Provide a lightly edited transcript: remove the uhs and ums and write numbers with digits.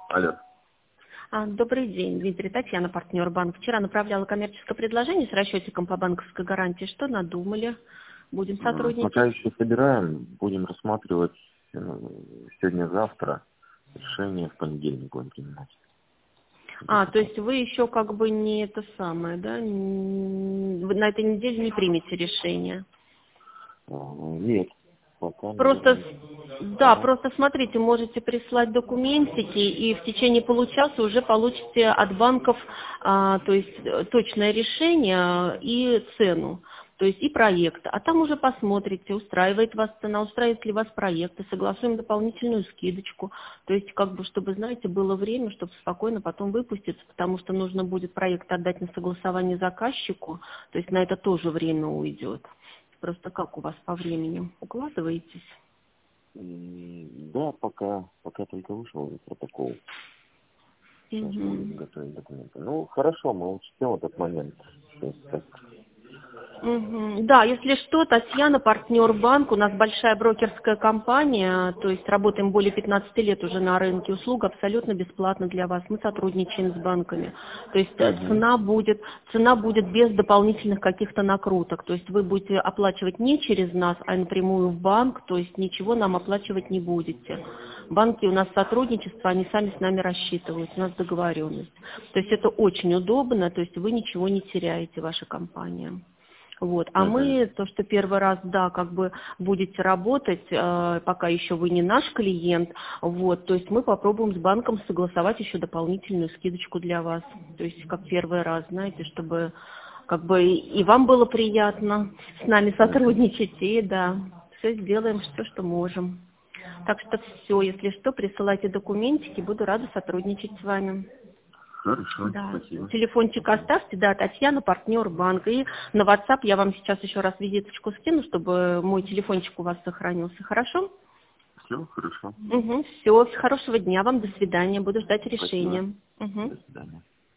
Алло. Добрый день, Дмитрий, Татьяна, партнер банк. Вчера направляла коммерческое предложение с расчетиком по банковской гарантии. Что надумали? Будем Пока сотрудничать? еще собираем, будем рассматривать сегодня-завтра. Решение в понедельник будем принимать. То есть вы еще как бы не это самое, да? Вы на этой неделе не примете решение? Нет, пока, Просто, наверное. да, Ага. просто смотрите, можете прислать документики и в течение получаса уже получите от банков, то есть точное решение и цену, то есть и проект. А там уже посмотрите, устраивает вас цена, устраивает ли вас проект, и согласуем дополнительную скидочку. То есть как бы, чтобы, знаете, было время, чтобы спокойно потом выпуститься, потому что нужно будет проект отдать на согласование заказчику, то есть на это тоже время уйдет. Просто как у вас по времени? Укладываетесь? Да, пока только вышел протокол. Сейчас будем Мгм. готовить документы. Ну, хорошо, мы учтем этот момент. То есть, так. Мгм. Да, если что, Татьяна, партнер банк, у нас большая брокерская компания, то есть работаем более 15 лет уже на рынке, услуга абсолютно бесплатна для вас, мы сотрудничаем с банками, то есть Угу. цена будет без дополнительных каких-то накруток, то есть вы будете оплачивать не через нас, а напрямую в банк, то есть ничего нам оплачивать не будете. Банки у нас сотрудничество, они сами с нами рассчитывают, у нас договоренность. То есть это очень удобно, то есть вы ничего не теряете, ваша компания. Вот. А Угу. мы, то, что первый раз, да, как бы будете работать, пока еще вы не наш клиент, вот, то есть мы попробуем с банком согласовать еще дополнительную скидочку для вас. То есть как первый раз, знаете, чтобы как бы и вам было приятно с нами Угу. сотрудничать, и да, все сделаем, все, что можем. Так что все, если что, присылайте документики, буду рада сотрудничать с вами. Хорошо, Да, спасибо. телефончик оставьте, да, Татьяна, партнер банка. И на WhatsApp я вам сейчас еще раз визиточку скину, чтобы мой телефончик у вас сохранился. Хорошо? Все, хорошо. Угу, все, хорошего дня вам, до свидания, буду ждать Спасибо. решения. Угу. До свидания.